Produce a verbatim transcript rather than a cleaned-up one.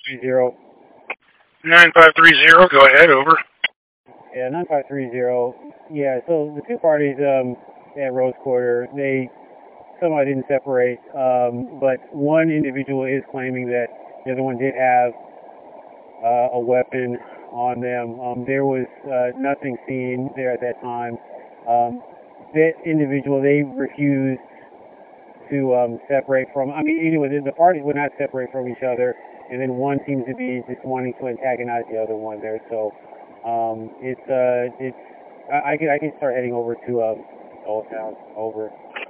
three zero. nine five three zero, go ahead, over. Yeah, nine five three zero. Yeah, so the two parties um, at Rose Quarter, they somehow didn't separate, um, but one individual is claiming that the other one did have uh, a weapon on them. Um, there was uh, nothing seen there at that time. Um, that individual, they refused to um, separate from, I mean, anyway, the, the parties would not separate from each other, and then one seems to be just wanting to antagonize the other one there. So um, it's, uh, it's, I, I, can, I can start heading over to uh, Old Town. Over.